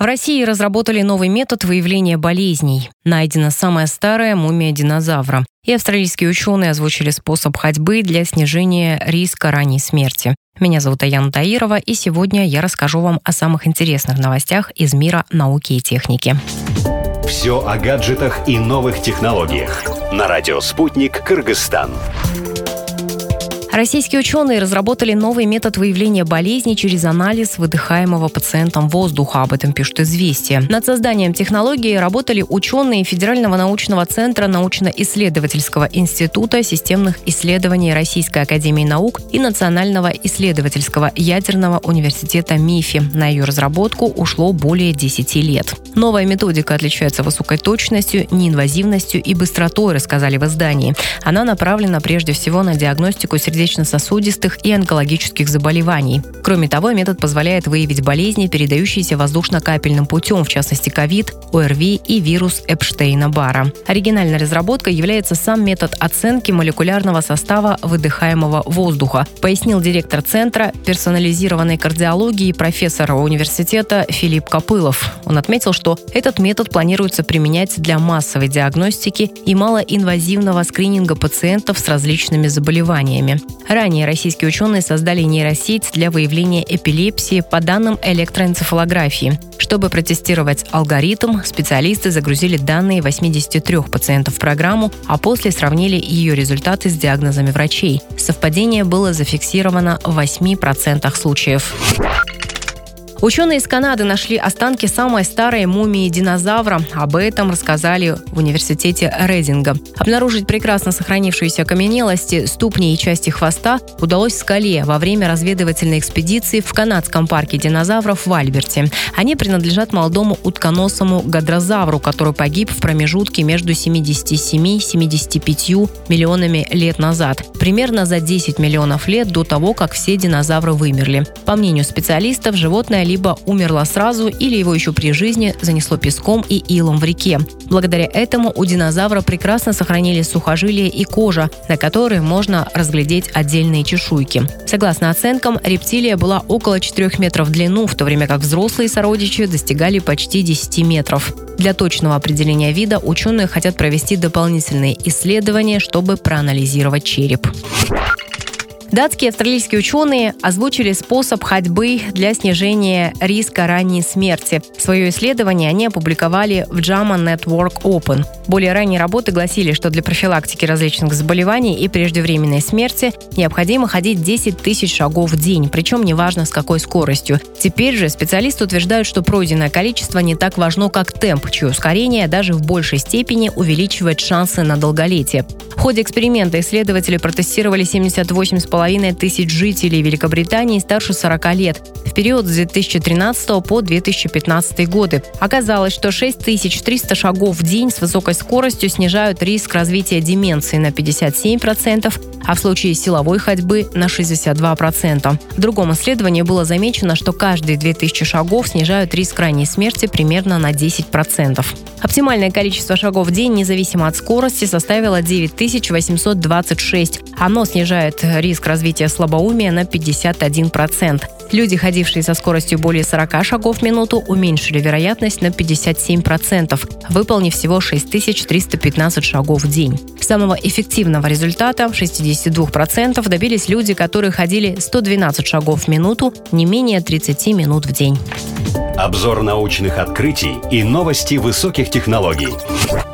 В России разработали новый метод выявления болезней. Найдена самая старая мумия динозавра. И австралийские ученые озвучили способ ходьбы для снижения риска ранней смерти. Меня зовут Аяна Таирова, и сегодня я расскажу вам о самых интересных новостях из мира науки и техники. Все о гаджетах и новых технологиях. На радио «Спутник Кыргызстан». Российские ученые разработали новый метод выявления болезней через анализ выдыхаемого пациентом воздуха. Об этом пишут «Известия». Над созданием технологии работали ученые Федерального научного центра научно-исследовательского института системных исследований Российской академии наук и Национального исследовательского ядерного университета МИФИ. На ее разработку ушло более 10 лет. Новая методика отличается высокой точностью, неинвазивностью и быстротой, рассказали в издании. Она направлена прежде всего на диагностику сердечно-сосудистых и онкологических заболеваний. Кроме того, метод позволяет выявить болезни, передающиеся воздушно-капельным путем, в частности ковид, ОРВИ и вирус Эпштейна-Барра. Оригинальной разработкой является сам метод оценки молекулярного состава выдыхаемого воздуха, пояснил директор Центра персонализированной кардиологии профессор университета Филипп Копылов. Он отметил, что этот метод планируется применять для массовой диагностики и малоинвазивного скрининга пациентов с различными заболеваниями. Ранее российские ученые создали нейросеть для выявления эпилепсии по данным электроэнцефалографии. Чтобы протестировать алгоритм, специалисты загрузили данные 83 пациентов в программу, а после сравнили ее результаты с диагнозами врачей. Совпадение было зафиксировано в 8% случаев. Ученые из Канады нашли останки самой старой мумии динозавра. Об этом рассказали в университете Рейдинга. Обнаружить прекрасно сохранившиеся окаменелости, ступни и части хвоста удалось в скале во время разведывательной экспедиции в канадском парке динозавров в Альберте. Они принадлежат молодому утконосому гадрозавру, который погиб в промежутке между 77 и 75 миллионами лет назад. Примерно за 10 миллионов лет до того, как все динозавры вымерли. По мнению специалистов, животное либо умерло сразу, или его еще при жизни занесло песком и илом в реке. Благодаря этому у динозавра прекрасно сохранились сухожилия и кожа, на которой можно разглядеть отдельные чешуйки. Согласно оценкам, рептилия была около 4 метров в длину, в то время как взрослые сородичи достигали почти 10 метров. Для точного определения вида ученые хотят провести дополнительные исследования, чтобы проанализировать череп. Датские и австралийские ученые озвучили способ ходьбы для снижения риска ранней смерти. Свое исследование они опубликовали в JAMA Network Open. Более ранние работы гласили, что для профилактики различных заболеваний и преждевременной смерти необходимо ходить 10 тысяч шагов в день, причем неважно с какой скоростью. Теперь же специалисты утверждают, что пройденное количество не так важно, как темп, чье ускорение даже в большей степени увеличивает шансы на долголетие. В ходе эксперимента исследователи протестировали 78,5 тысяч жителей Великобритании старше 40 лет в период с 2013 по 2015 годы. Оказалось, что 6300 шагов в день с высокой скоростью снижают риск развития деменции на 57%, а в случае силовой ходьбы на 62%. В другом исследовании было замечено, что каждые 2000 шагов снижают риск ранней смерти примерно на 10%. Оптимальное количество шагов в день, независимо от скорости, составило 9826. Оно снижает риск развития слабоумия на 51%. Люди, ходившие со скоростью более 40 шагов в минуту, уменьшили вероятность на 57%, выполнив всего 6315 шагов в день. Самого эффективного результата в 62% добились люди, которые ходили 112 шагов в минуту, не менее 30 минут в день. Обзор научных открытий и новости высоких технологий.